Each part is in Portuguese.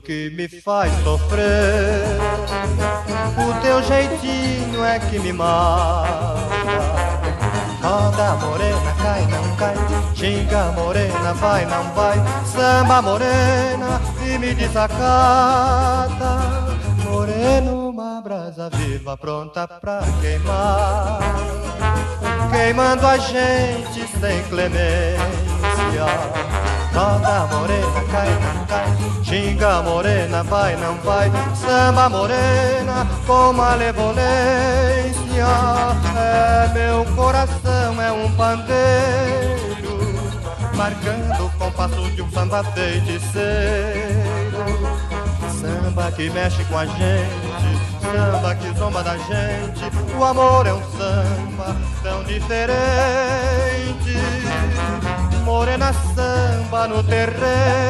que me faz sofrer. O teu jeitinho é que me mata. Roda morena, cai, não cai. Xinga morena, vai, não vai. Samba morena e me desacata. Moreno, uma brasa viva pronta pra queimar, queimando a gente sem clemência. Roda morena, cai, não cai. Xinga morena, vai, não vai. Samba morena com malevolência. É meu coração, é um pandeiro, marcando o compasso de um samba feiticeiro. Samba que mexe com a gente, samba que zomba da gente. O amor é um samba tão diferente. Morena samba no terreiro,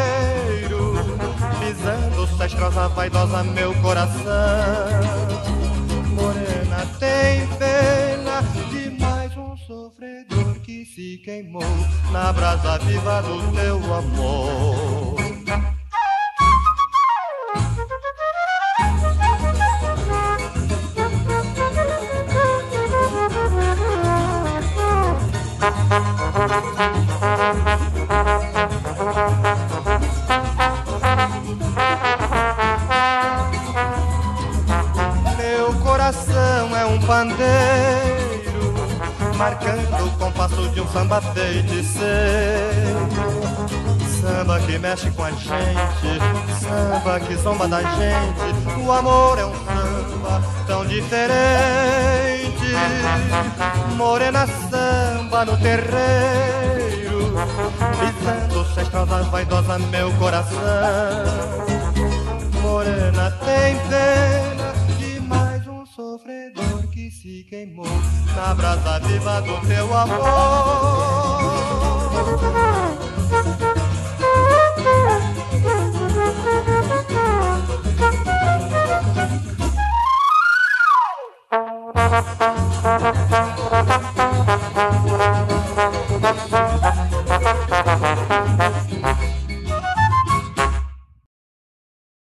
pisando cestrosa vaidosa meu coração. Morena tem pena de mais um sofredor que se queimou na brasa viva do teu amor. Meu coração é um pandeiro, marcando o compasso de um samba feiticeiro. Samba que mexe com a gente, samba que zomba da gente. O amor é um samba tão diferente. Morena samba no terreiro, pisando cestrosa vaidosa meu coração. Morena tem pena de mais um sofredor que se queimou na brasa viva do teu amor.